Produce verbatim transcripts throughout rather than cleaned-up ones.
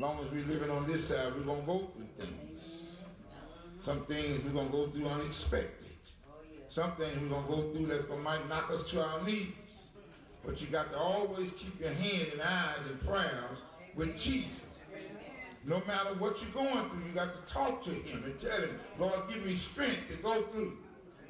long as we're living on this side, we're going to go through things. Some things we're going to go through unexpected. Some things we're going to go through that's going to might knock us to our knees. But you got to always keep your hand and eyes and prayers with Jesus. No matter what you're going through, you got to talk to him and tell him, Lord, give me strength to go through.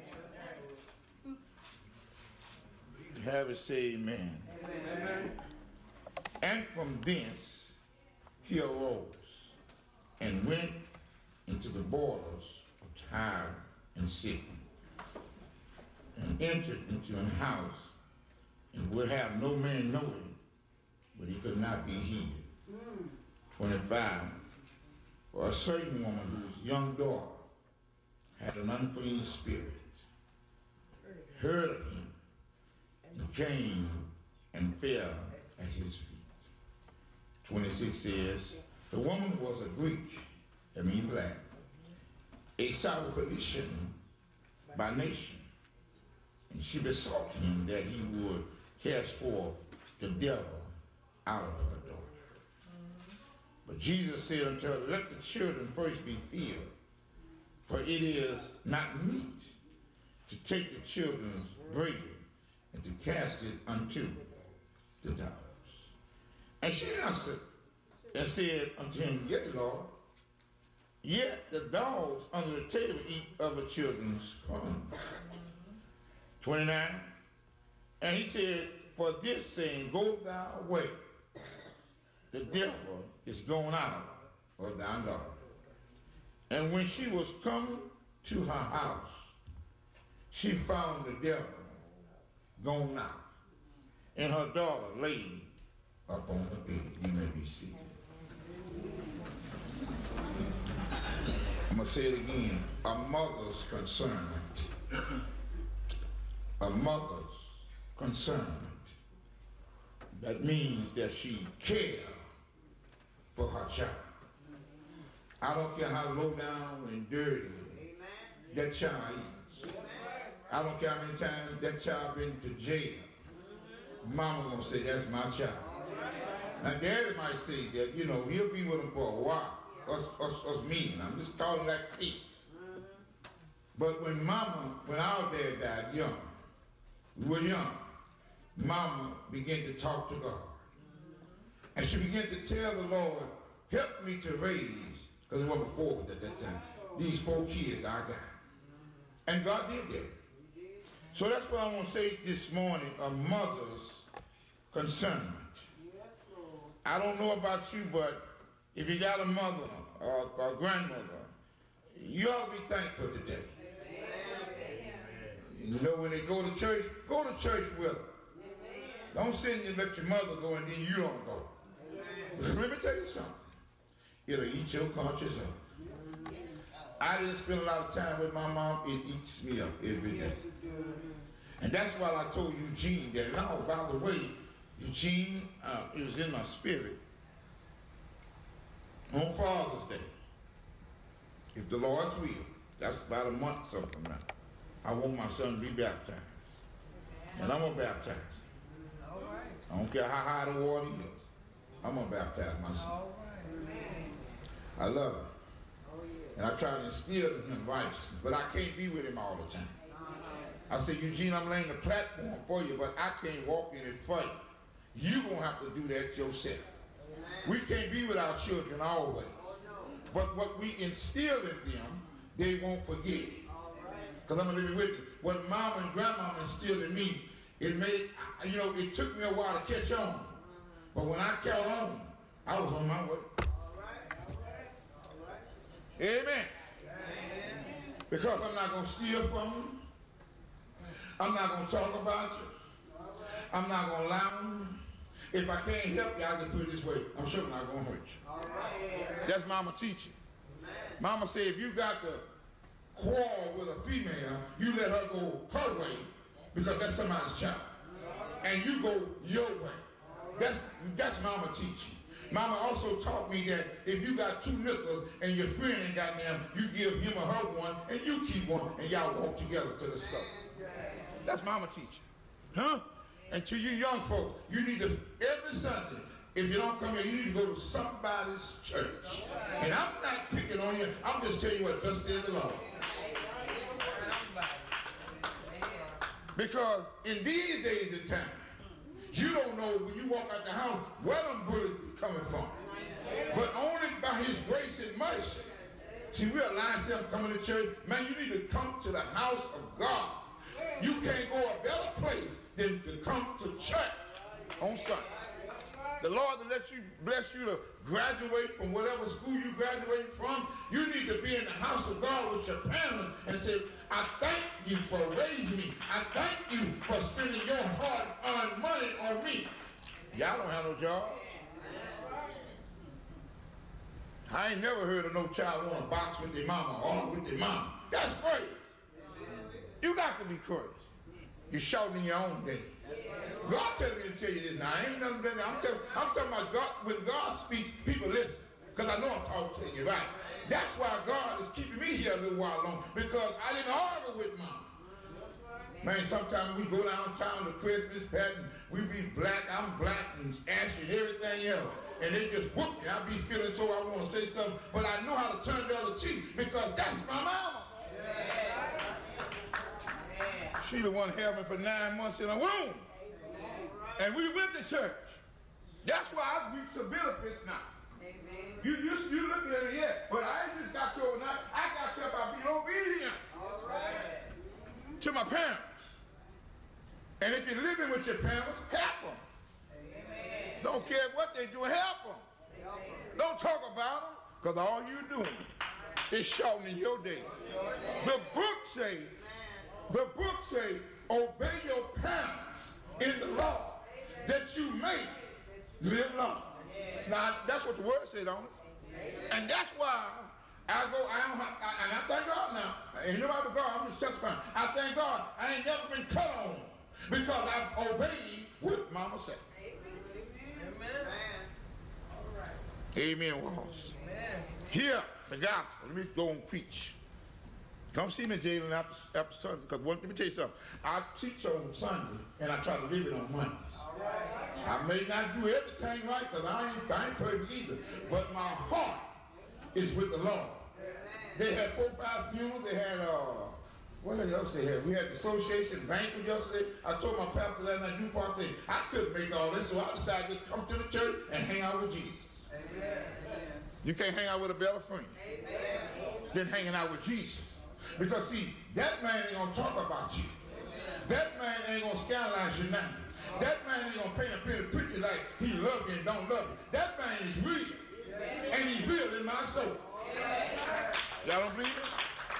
Have it say amen. Amen. And from thence he arose and went into the borders of Tyre and Sidon, and entered into an house, and would have no man know it, but he could not be hid. Mm. twenty-five. For a certain woman whose young daughter had an unclean spirit heard of him, and came and fell at his feet. twenty-six says, the woman was a Greek, I mean black, a Syrophoenician by nation, and she besought him that he would cast forth the devil out of her daughter. But Jesus said unto her, let the children first be filled, for it is not meet to take the children's bread and to cast it unto the dogs. And she answered and said unto him, yea, Lord, yet the dogs under the table eat of the children's crumbs. twenty-nine. And he said, for this saying, go thou away. The devil is gone out of thy daughter. And when she was come to her house, she found the devil gone out, and her daughter laid upon the bed. You may be seated. I'm going to say it again. A mother's concernment. A mother's concernment. That means that she cares for her child. I don't care how low down and dirty Amen. That child is. Amen. I don't care how many times that child been to jail. Mama gonna say, that's my child. Now daddy might say that, you know, he'll be with him for a while. Us, us, us mean. I'm just calling that clique. But when mama, when our dad died young, we were young, mama began to talk to God. And she began to tell the Lord, help me to raise, because it wasn't four at that time, these four kids I got. And God did that. So that's what I want to say this morning, a mother's concernment. I don't know about you, but if you got a mother or, or a grandmother, you ought to be thankful today. Amen. You know, when they go to church, go to church with them. Amen. Don't sit and let your mother go and then you don't go. Amen. Let me tell you something. It'll eat your conscience up. I didn't spend a lot of time with my mom. It eats me up every day. And that's why I told Eugene that. Now, by the way, Eugene, uh, it was in my spirit. On Father's Day, if the Lord's will, that's about a month something now, I want my son to be baptized. And I'm going to baptize him. All right. I don't care how high the water is. I'm going to baptize my son. All right. I love him. Oh, yeah. And I try to instill in him righteousness, but I can't be with him all the time. I said, Eugene, I'm laying the platform for you, but I can't walk in it for you. You're going to have to do that yourself. Amen. We can't be with our children always. Oh, no. But what we instill in them, they won't forget. Because I'm going to leave it with you. What mom and grandma instilled in me, it made, you know, it took me a while to catch on. But when I caught on, I was on my way. All right, all right, all right. Amen. Amen. Because I'm not going to steal from you. I'm not going to talk about you. I'm not going to lie on you. If I can't help you, I can put it this way. I'm sure I'm not going to hurt you. All right. That's mama teaching. Mama said if you got to quarrel with a female, you let her go her way because that's somebody's child. And you go your way. That's, that's mama teaching. Mama also taught me that if you got two nickels and your friend ain't got them, you give him or her one and you keep one and y'all walk together to the store. That's mama teaching. Huh? And to you young folks, you need to, every Sunday, if you don't come here, you need to go to somebody's church. And I'm not picking on you. I'm just telling you what thus said the Lord. Because in these days and time, you don't know when you walk out the house where them bullets are coming from. But only by his grace and mercy. See, we realize them coming to church. Man, you need to come to the house of God. You can't go a better place than to come to church on Sunday. The Lord will let you, bless you to graduate from whatever school you graduate from. You need to be in the house of God with your parents and say, I thank you for raising me. I thank you for spending your hard-earned money on me. Y'all don't have no job. I ain't never heard of no child want to box with their mama or with their mama. That's crazy. You got to be crazy. You're shouting in your own day. God telling me to tell you this now. I ain't nothing better. I'm telling, I'm talking about God. When God speaks, people listen. Because I know I'm talking to you, right? That's why God is keeping me here a little while longer. Because I didn't argue with mom. Man, sometimes we go downtown to Christmas pageant. We be black, I'm black and ashy and everything else. And they just whoop me. I be feeling so I want to say something. But I know how to turn the other cheek because that's my mama. She the one held me for nine months in a womb. And we went to church. That's why I reap some benefits now. Amen. You, you, you looking at it yet, but I ain't just got you overnight. I got you by being obedient. All right. To my parents. And if you're living with your parents, help them. Amen. Don't care what they do, help them. Amen. Don't talk about them, because all you're doing is shortening your day. The book says, the book says, obey your parents in the law, that you may live long. Now, that's what the word said on it. And that's why I go, I don't have, I, and I thank God now. Ain't nobody but God, I'm just testifying. I thank God I ain't never been cut on because I've obeyed what Mama said. Amen. All right. Amen, Walls. Amen. Here, the gospel. Let me go and preach. Come see me, Jalen, after, after Sunday, because let me tell you something. I teach on Sunday, and I try to live it on Mondays. All right. I may not do everything right, because I ain't, I ain't perfect either, but my heart is with the Lord. Amen. They had four or five funerals. They had, uh, what else they had? We had the association banquet yesterday. I told my pastor that night, Dupont, I said, I couldn't make all this, so I decided to just come to the church and hang out with Jesus. Amen. You can't hang out with a better friend than hanging out with Jesus. Because see, that man ain't gonna talk about you. That man ain't gonna scandalize your name. That man ain't gonna paint a pretty picture like he love you and don't love you. That man is real. And he's real in my soul. Y'all don't believe it?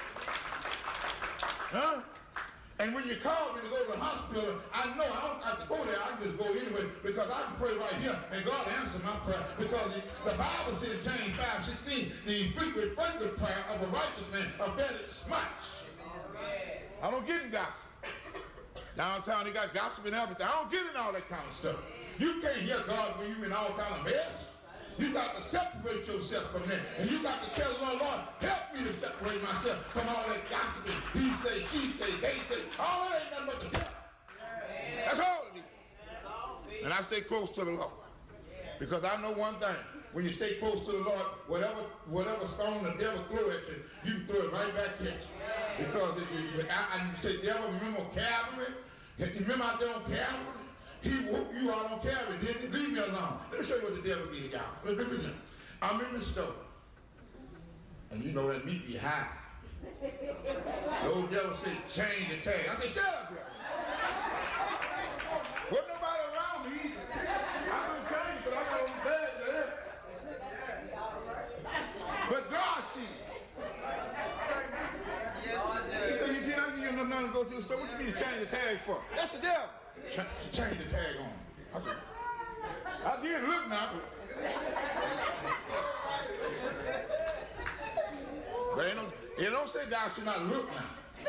Huh? And when you call me to go to the hospital, I know I don't have to go there. I can just go anyway because I can pray right here and God answer my prayer. Because the Bible says, James five sixteen, the frequent fervent prayer of a righteous man availeth much. I don't get in gossip. Downtown they got gossip and everything. I don't get in all that kind of stuff. You can't hear God when you're in all kind of mess. You got to separate yourself from that. And you got to tell the Lord, Lord, help me to separate myself from all that gossiping. He say, she say, they say. All that ain't nothing but the devil. That's all it is. And I stay close to the Lord. Because I know one thing. When you stay close to the Lord, whatever whatever stone the devil throw at you, you can throw it right back at you. Because it, it, I, I say, devil, remember Calvary? You remember out there on Calvary? He whooped you out on Calvary, didn't he? Leave me alone. Let me show you what the devil did, y'all. Listen, I'm in the store. And you know that meat be high. The old devil said, change the tag. I said, shut up, bro. Wasn't nobody around me either. I couldn't change it because I got on the bed there. But God sees. Yes, he does. He said, you tell me you don't know nothing to go to the store. What you need to change the tag for? That's the devil. Ch change the tag on. I said, I did look now. But it don't, it don't say God should not look now.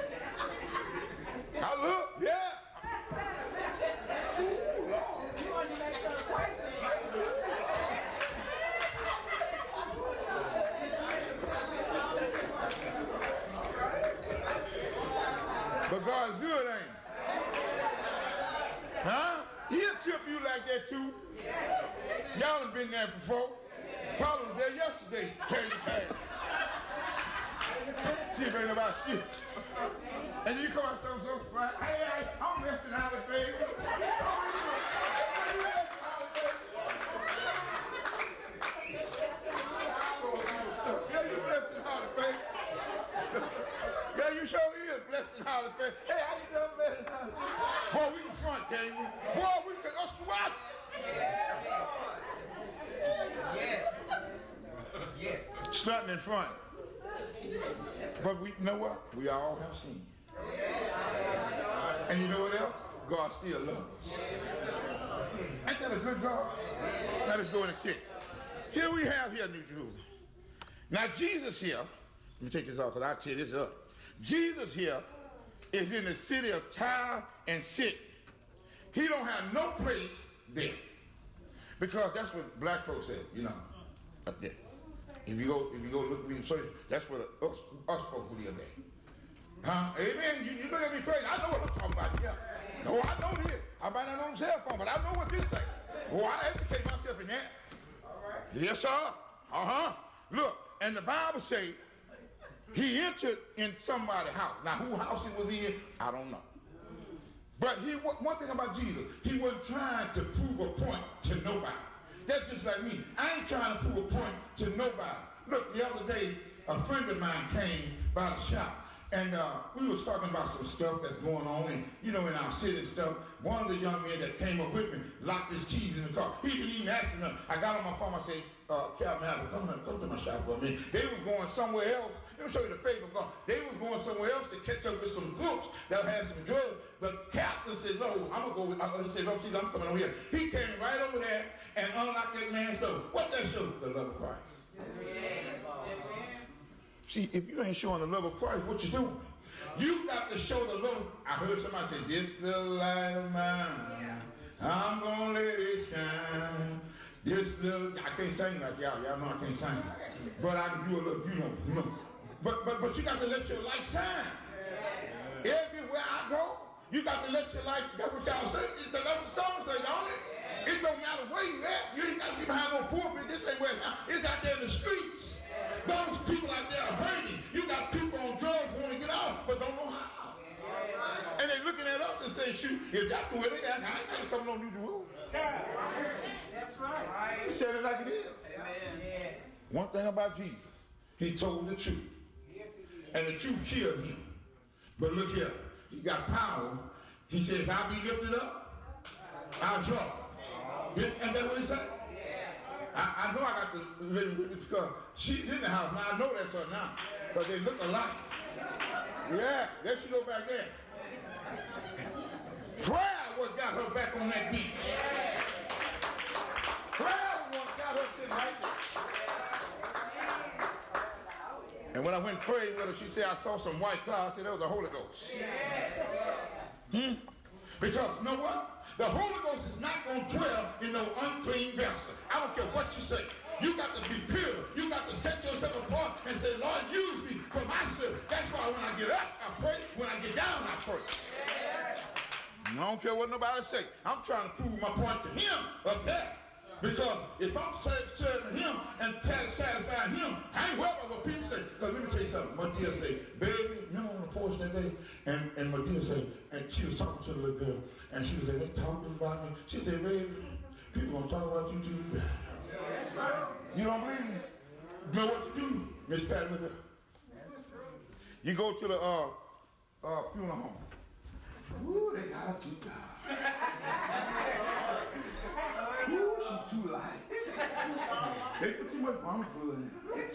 I look, yeah. Ooh, Lord. But God's good, ain't he? Huh? He'll tip you like that too? Y'all done been there before. Paul was there yesterday, carrying the cash. See if ain't nobody skip. And you come out so so fine. Hey, hey, I'm resting out of baby. Yeah, you blessed and highly favored. Yeah, you sure is blessed and highly favored. Hey, how you doing, blessed and highly favored? Boy, we can front, can't we? Boy, we can us what? Yes. Yes. Stunting in front. But we you know what? We all have sinned. And you know what else? God still loves us. Ain't that a good God? Now let's go in and check. Here we have here New Jerusalem. Now Jesus here, let me take this off because I'll tear this up. Jesus here is in the city of Tyre and Sidon. He don't have no place there. Because that's what black folks said, you know, up there. If you go, if you go look in the church, that's what us, us folks live there. Huh? Amen. You, you look at me crazy. I know what I'm talking about. Yeah. No, I know this. I might not know the cell phone, but I know what this say. Oh, I educate myself in that. All right. Yes, sir. Uh-huh. Look, and the Bible say he entered in somebody's house. Now, whose house he was in, I don't know. But he, one thing about Jesus, he wasn't trying to prove a point to nobody. That's just like me. I ain't trying to prove a point to nobody. Look, the other day, a friend of mine came by the shop, and uh, we was talking about some stuff that's going on, and you know, in our city and stuff. One of the young men that came up with me locked his keys in the car. He didn't even ask me. I got on my phone. I said, uh, Captain Apple, come, come to my shop for a minute. They was going somewhere else. Let me show you the favor of God. They was going somewhere else to catch up with some goods that had some drugs. The captain said, no, I'm going to go with, I'm going to say, no, see, I'm coming over here. He came right over there and unlocked that man's door. What that show? The love of Christ. Amen. See, if you ain't showing the love of Christ, what you doing? You got to show the love. I heard somebody say, this little light of mine, I'm going to let it shine. This little, I can't sing like y'all. Y'all know I can't sing. But I can do a little, you know, you know. But, but, but you got to let your light shine. Everywhere I go, you got to let your light, that's what y'all say. That's what the song say, don't it? It don't matter where you at. You ain't got to be behind no pulpit. This ain't where it's at. It's out there in the streets. Those people out there are hurting. You got people on drugs who want to get out, but don't know how. And they looking at us and say, shoot, if that's the way they at, I ain't got to come on New Jerusalem. That's right. He said it like it is. Amen. One thing about Jesus, he told the truth. And the truth killed him. But look here, he got power. He said, if I be lifted up, I'll draw. And that's what he said. I, I know I got to live with this because she's in the house. Now I know that's her now. But they look alike. Yeah, there she go back there. Prayer what got her back on that beach. Prayer what got her sitting right there. And when I went and prayed with her, she said, I saw some white clouds. I said, that was the Holy Ghost. Hmm? Because you know what? The Holy Ghost is not going to dwell in no unclean vessel. I don't care what you say. You got to be pure. You got to set yourself apart and say, Lord, use me for myself. That's why when I get up, I pray. When I get down, I pray. I don't care what nobody say. I'm trying to prove my point to him of that. Because if I'm serving him and satisfying him, I ain't worried about what people say. Because let me tell you something. Medea said, baby, you know on the porch that day? And, and Medea said, and she was talking to the little girl, and she was like, they talking about me. She said, baby, people going to talk about you too. You don't believe me? You know what to do, Miss Patty? You go to the uh, uh, funeral home. Ooh, they got you. Ooh, she too light. They put too much mama food in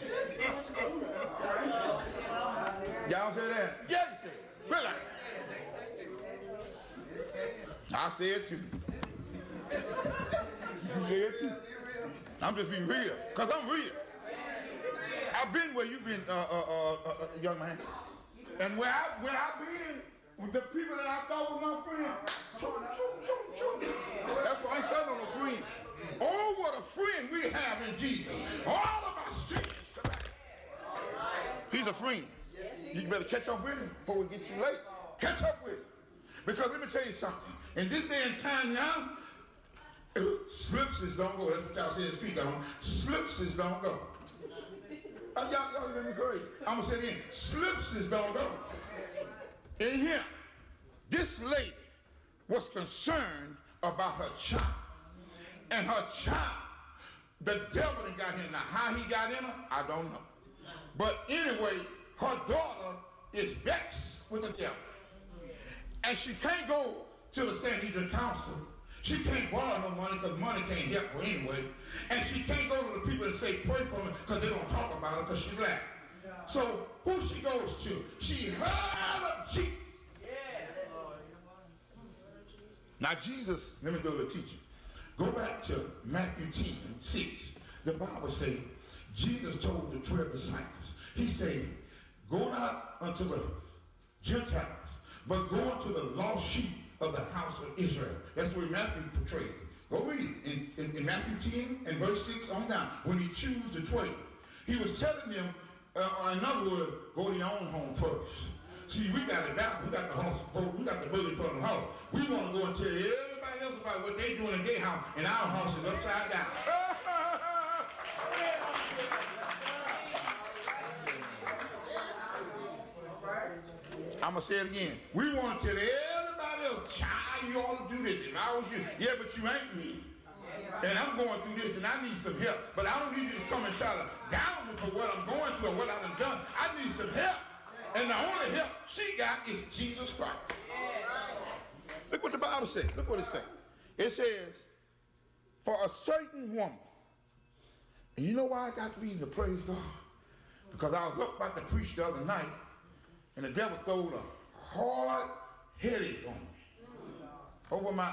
it. Y'all say that? Yeah, you say it. Really? I say it too. You say it too. I'm just being real, because I'm real. I've been where you've been, uh, uh, uh, uh, young man. And where, I, where I've been, with the people that I thought was my friends, that's why I ain't standing on no friend. Oh, what a friend we have in Jesus. All of our sins. He's a friend. You better catch up with him before we get too late. Catch up with him. Because let me tell you something. In this day and time now, Slipses don't go. That's what y'all say in speak on. Slipses don't go. Uh, y'all, y'all let me crazy. I'm going to say it again. Slipses don't go. In here, this lady was concerned about her child. And her child, the devil done got in her. Now, how he got in her, I don't know. But anyway, her daughter is vexed with the devil. And she can't go to the Sanhedrin council. She can't borrow no money because money can't help her anyway. And she can't go to the people and say, pray for me, because they don't talk about her because she's black. So who she goes to? She heard of Jesus. Now Jesus, let me go to the teacher. Go back to Matthew ten, six. The Bible says, Jesus told the twelve disciples, he said, go not unto the Gentiles, but go unto the lost sheep of the house of Israel. That's where Matthew portrays it. Go read it. In, in, in Matthew ten and verse six on down, when he chose the twelve, he was telling them, uh, or in other words, go to your own home first. See, we got it back. We got the house, we got the building from the house. We want to go and tell everybody else about what they doing in their house, and our house is upside down. I'm going to say it again. We want to tell everybody else, child, you ought to do this. If I was you, yeah, but you ain't me. And I'm going through this, and I need some help. But I don't need you to come and try to down me for what I'm going through or what I've done. I need some help. And the only help she got is Jesus Christ. Look what the Bible says. Look what it says. It says, for a certain woman. And you know why I got the reason to praise God? Because I was up about to preach the other night, and the devil throwed a hard headache on me over my eye.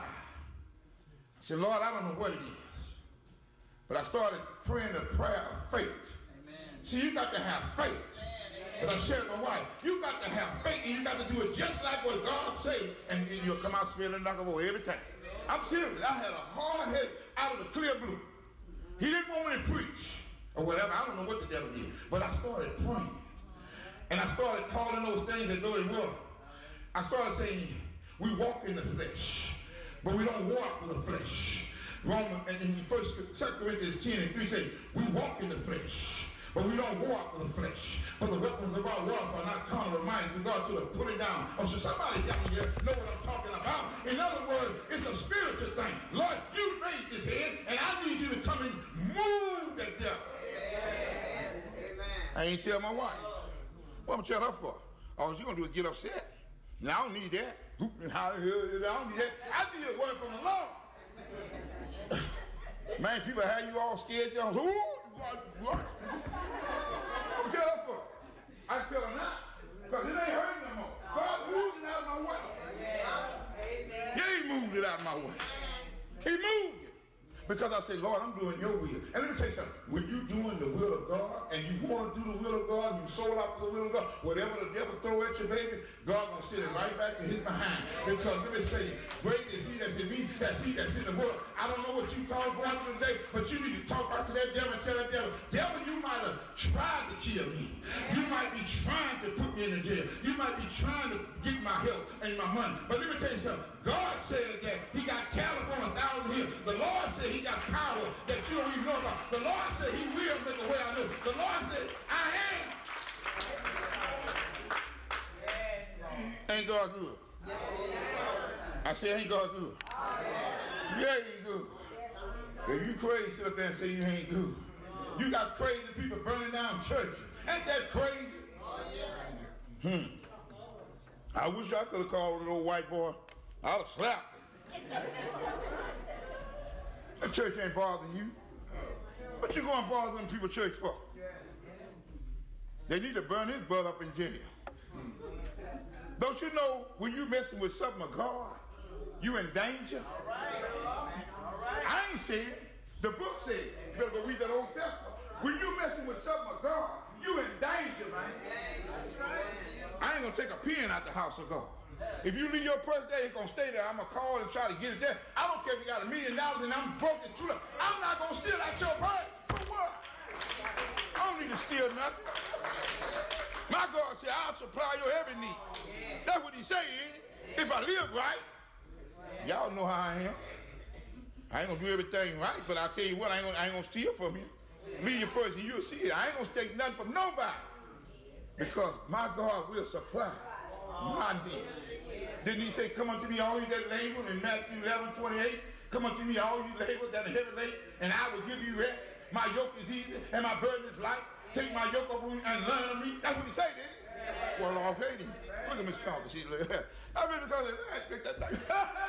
I said, Lord, I don't know what it is. But I started praying the prayer of faith. Amen. See, you got to have faith. As I shared with my wife, you got to have faith, and you got to do it just like what God said, and you'll come out smelling like a boy every time. I'm serious. I had a hard head out of the clear blue. He didn't want me to preach or whatever. I don't know what the devil did. But I started praying. And I started calling those things as though they were. I started saying, we walk in the flesh, but we don't walk in the flesh. Roman, and in First Corinthians ten and three say, we walk in the flesh, but we don't walk in the flesh. For the weapons of our warfare are not carnal, mind to God to the put it down. Oh, so somebody down here know what I'm talking about. In other words, it's a spiritual thing. Lord, you made this head, and I need you to come and move that devil. Amen. I ain't tell my wife. What I'm tell her for? All she's gonna do is get upset. And I don't need that. I don't need that. I need a word from the Lord. Man, people have you all scared. Y'all, ooh, what? What? What tell her for? I tell her not. Because it ain't hurting no more. God moved it out of my way. Amen. Yeah, he moved it out of my way. He moved it. Because I say, Lord, I'm doing your will. And let me tell you something. When you're doing the will of God, and you want to do the will of God, and you sold out for the will of God, whatever the devil throw at you, baby, God going to send it right back to his behind. Because let me say, great is he that's in me, that's he that's in the world. I don't know what you call going through today, but you need to talk back to that devil and tell that devil, devil, you might have tried to kill me. You might be trying to put me in the jail. You might be trying to get my help and my money. But let me tell you something. God said that he got cattle on a thousand hills. The Lord said he got power that you don't even know about. The Lord said he will make a way I know. The Lord said, I am. Ain't God good? I said, ain't God good? Yeah, he good. If you crazy, sit up there and say you ain't good. You got crazy people burning down churches. Ain't that crazy? Hmm. I wish I could have called an old white boy. I'd have slapped him. That church ain't bothering you. What you going to bother them people church for? They need to burn his butt up in jail. Don't you know when you messing with something of God, you in danger? All right. All right. I ain't saying it. The book said it. You better go read that Old Testament. When you messing with something of God, you in danger, man. I ain't going to take a pen out the house of God. If you leave your purse there, it's going to stay there. I'm going to call and try to get it there. I don't care if you got a million dollars and I'm broke and through. I'm not going to steal out your purse. For what? I don't need to steal nothing. My God said, I'll supply your every need. That's what he said. If I live right, y'all know how I am. I ain't gonna do everything right, but I'll tell you what, I ain't gonna, I ain't gonna steal from you. Leave your purse and you'll see it. I ain't gonna take nothing from nobody. Because my God will supply my needs. Didn't he say, come unto me all you that labor in Matthew eleven twenty-eight? Come unto me all you labor that are heavy laden, and I will give you rest. My yoke is easy and my burden is light. Take my yoke upon you and learn of me. That's what he said, didn't he? Well, Lord, paid him. Look at Miss Carter. She's like, I mean, because I picked that thing.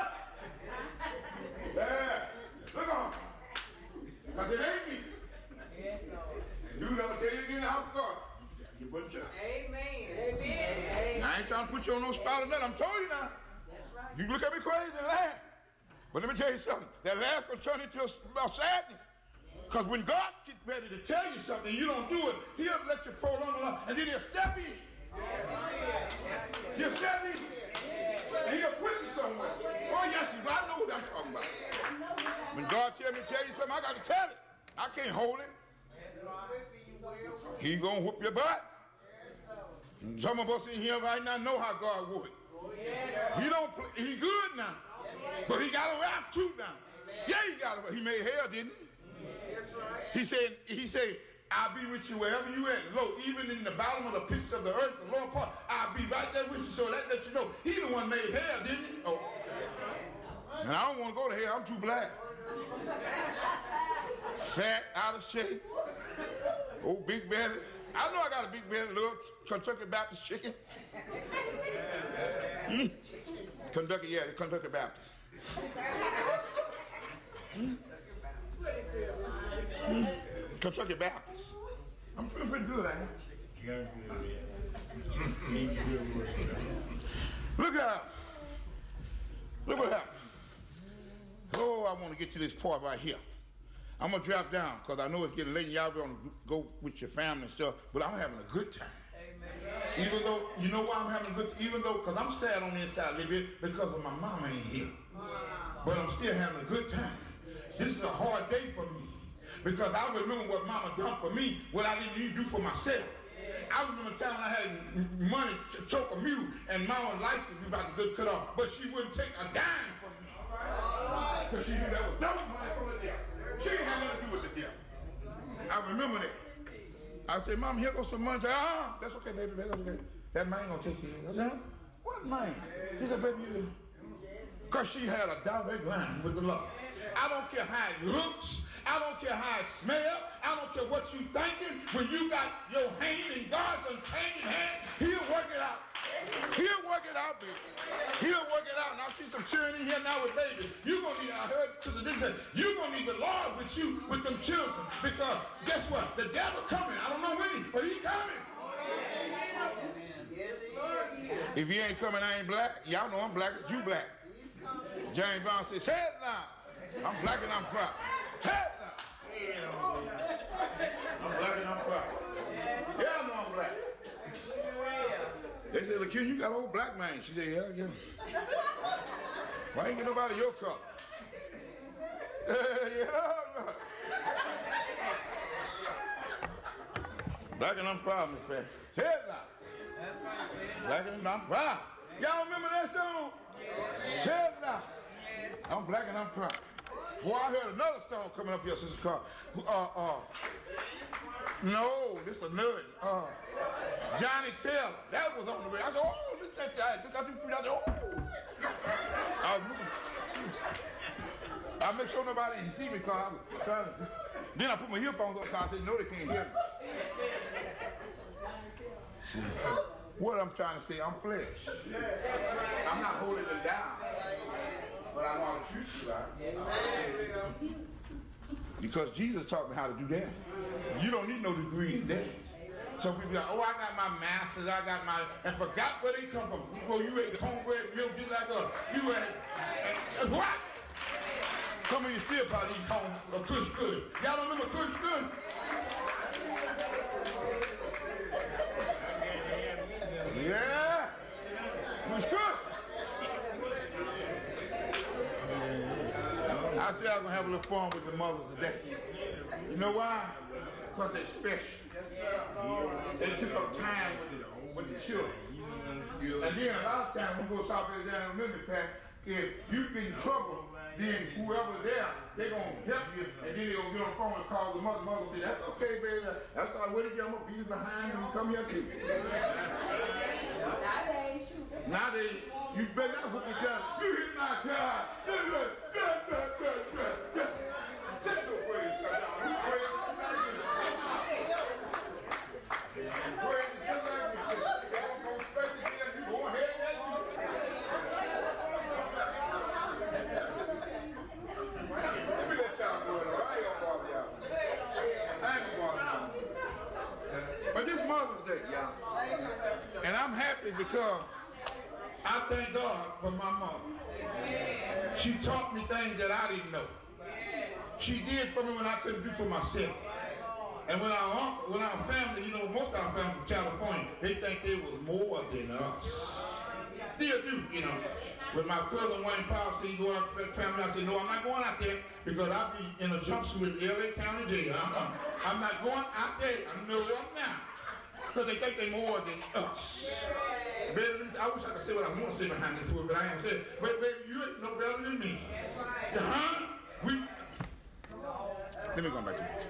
Yeah. Look on. Because it ain't me. And you never tell you again in the house of God. You put church. Amen. Amen. I ain't trying to put you on no spot or nothing. I'm telling you now. That's right. You look at me crazy and laugh. But let me tell you something. That laugh will turn into a sadness. Because when God gets ready to tell you something, you don't do it, he'll let you prolong along, and then he'll step in. Yes, he'll step in. And he'll put you somewhere. Oh, yes, he will. I know what I'm talking about. When God tells me to tell you something, I got to tell it. I can't hold it. He's going to whoop your butt. And some of us in here right now know how God would. He don't play. He good now. But he got a rap too now. Yeah, he got a, he made hell, didn't he? He said, he said, I'll be with you wherever you at. Look, even in the bottom of the pits of the earth, the Lord part, I'll be right there with you. So that lets you know, he the one made hell, didn't he? Oh. And I don't want to go to hell. I'm too black. Fat, out of shape. Old big belly. I know I got a big belly, little Kentucky Baptist chicken. Mm. Kentucky, yeah, the Kentucky Baptist. Mm. Mm. Kentucky Baptist. I'm feeling pretty good, ain't I? Look out. Look what happened. Oh, I want to get to this part right here. I'm going to drop down because I know it's getting late and y'all going to go with your family and stuff, but I'm having a good time. Amen. Even though, you know why I'm having a good time? Even though, because I'm sad on the inside a little bit because of my mama ain't here. Wow. But I'm still having a good time. This is a hard day for me because I remember what mama done for me, what I didn't even do for myself. I remember the time I had money to choke a mule and mama's license was about to get cut off, but she wouldn't take a dime from me. Because she knew that was double money from the devil. She didn't have nothing to do with the devil. I remember that. I said, Mom, here goes some money. She said, ah, that's okay, baby, that's okay. That man gonna take care of it. I said, what man? She said, baby, you. Because she had a direct line with the Lord. I don't care how it looks. I don't care how it smells. I don't care what you thinking. When you got your hand in God's unchanging hand, he'll work it out. He'll work it out, baby. He'll work it out. And I see some children in here now with babies. You're going to need, I heard Sister Dick say, you're going to need the Lord with you, with them children. Because guess what? The devil coming. I don't know when, but he's coming. If he ain't coming, I ain't black. Y'all know I'm black. You black. James Brown said, say it now. I'm black and I'm proud. Say it now. I'm black and I'm proud. Yeah, I know I'm black. They said, look, you got old black man. She said, yeah, yeah. Why ain't get nobody your color? Yeah. Black and I'm proud, Miss Pat. Say it now. Black and I'm proud. Y'all remember that song? Say it now. I'm black and I'm proud. Boy, I heard another song coming up here, Sister Carr. Uh, uh, no, this is another. Uh, Johnny Taylor. That was on the way. I said, oh, this that guy. This I do three. I said, oh. I, I make sure nobody can see me because I'm trying to. Then I put my earphones on so I said, no, they can't hear me. See, what I'm trying to say, I'm flesh. I'm not holding them down. But I know how to treat you, right? Because Jesus taught me how to do that. You don't need no degree in that. Some people are, oh, I got my masters, I got my, and forgot where they come from. Well, you ate cornbread milk just like us. You ate, and, and what? Some of you still probably eat corn, or Kush Good. Y'all don't remember Kush Good? Yeah. Kush Good. I said I was going to have a little fun with the mothers today. You know why? Because they're special. They took up time with the, with the children. And then a lot of times we go South Carolina Memphis Pack, if you get in trouble, then whoever there, they're going to help you, and then they're going to get on the phone and call the mother. Mother say, that's okay, baby. That's all right. Where to get them up? He's behind when you come here, too. Nowadays, shoot. Nowadays, you better not whoop your child. You hit my child. Set your praise stuff down. You praise just like this. Praise just like this. They don't go straight to them. You go ahead and let you. Let me let y'all go in there. I ain't gonna bother y'all. I ain't gonna bother y'all. But this Mother's Day, y'all. And I'm happy because I thank God for my mom. She taught me things that I didn't know. She did for me when I couldn't do for myself. And when our uncle, when our family, you know, most of our family from California, they think they was more than us. Still do, you know. When my cousin Wayne Powell said he go out to the family, I said, no, I'm not going out there because I'll be in a jumpsuit in L A County Jail. I'm, I'm, I'm not going out there. I know right now. Because they think they more than us. Better than, I wish I could say what I want to say behind this word, but I ain't say it. But baby, you ain't no better than me. Huh? We. Let me go back to you.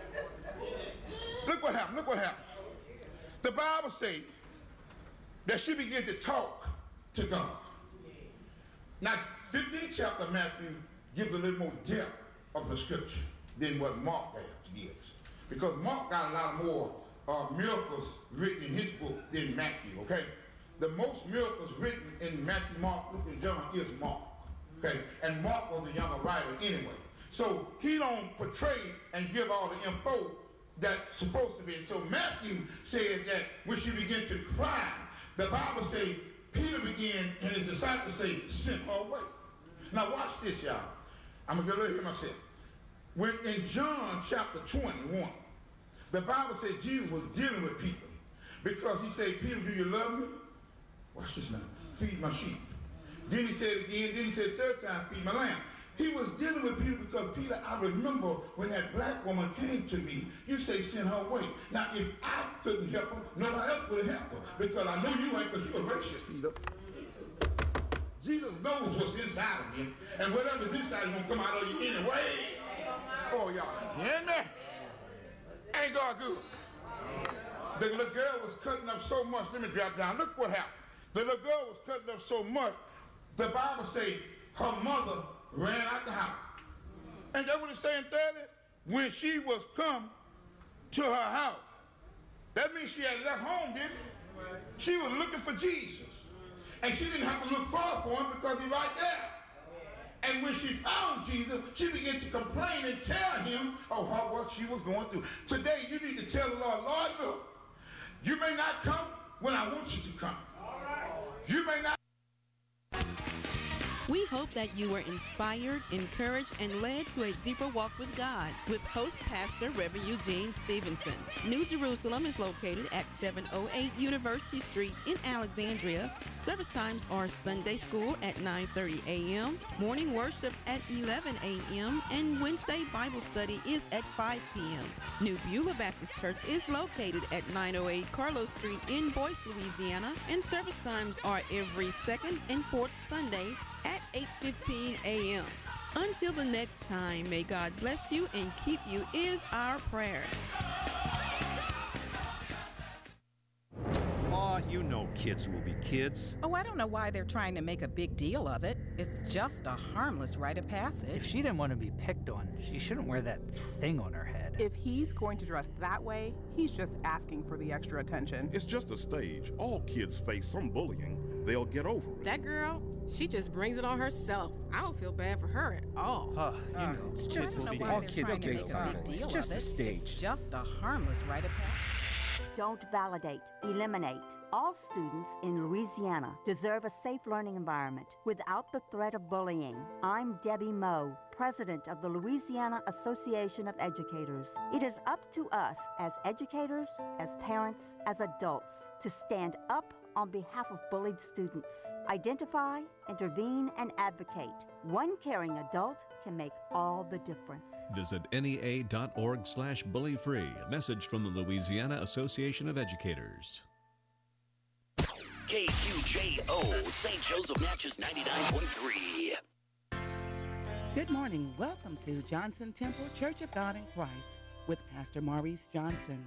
Look what happened. Look what happened. The Bible says that she began to talk to God. Now, fifteenth chapter of Matthew gives a little more depth of the scripture than what Mark gives. Because Mark got a lot more uh, miracles written in his book than Matthew, okay? The most miracles written in Matthew, Mark, Luke, and John is Mark, okay? And Mark was a younger writer anyway. So he don't portray and give all the info that's supposed to be. So Matthew said that when she began to cry, the Bible says Peter began and his disciples say, send her away. Now watch this, y'all. I'm going to go here myself. When in John chapter twenty-one, the Bible said Jesus was dealing with people because he said, Peter, do you love me? Watch this now. Feed my sheep. Then he said again, then he said third time, feed my lamb. He was dealing with Peter because, Peter, I remember when that black woman came to me, you say send her away. Now, if I couldn't help her, nobody else would have helped her because I know you ain't because you're a racist, Peter. Jesus knows what's inside of him, and whatever's inside is going to come out of you anyway. Oh, y'all, you hear me? Ain't God good? The little girl was cutting up so much. Let me drop down. Look what happened. The little girl was cutting up so much, the Bible says her mother ran out the house. And that's what it's saying thirty. When she was come to her house, that means she had left home, didn't it? She was looking for Jesus. And she didn't have to look far for him because he's right there. And when she found Jesus, she began to complain and tell him of how, what she was going through. Today, you need to tell the Lord, Lord, look, you may not come when I want you to come. You may not. We hope that you were inspired, encouraged, and led to a deeper walk with God with host pastor Reverend Eugene Stevenson. New Jerusalem is located at seven oh eight University Street in Alexandria. Service times are Sunday school at nine thirty a.m., morning worship at eleven a.m., and Wednesday Bible study is at five p.m. New Beulah Baptist Church is located at nine oh eight Carlos Street in Boyce, Louisiana, and service times are every second and fourth Sunday at eight fifteen a.m. Until the next time, may God bless you and keep you is our prayer. Aw, you know kids will be kids. Oh, I don't know why they're trying to make a big deal of it. It's just a harmless rite of passage. If she didn't want to be picked on, she shouldn't wear that thing on her head. If he's going to dress that way, he's just asking for the extra attention. It's just a stage. All kids face some bullying. They'll get over it. That girl, she just brings it on herself. I don't feel bad for her at all. Huh, you know, it's it's just just a all kids get sometimes. It's just a stage. It's just a harmless rite of passage. Don't validate, eliminate. All students in Louisiana deserve a safe learning environment without the threat of bullying. I'm Debbie Moe, president of the Louisiana Association of Educators. It is up to us as educators, as parents, as adults to stand up on behalf of bullied students. Identify, intervene, and advocate. One caring adult can make all the difference. Visit N E A dot org slash bully free. A message from the Louisiana Association of Educators. K Q J O, Saint Joseph Natchez ninety-nine point three. Good morning. Welcome to Johnson Temple Church of God in Christ with Pastor Maurice Johnson.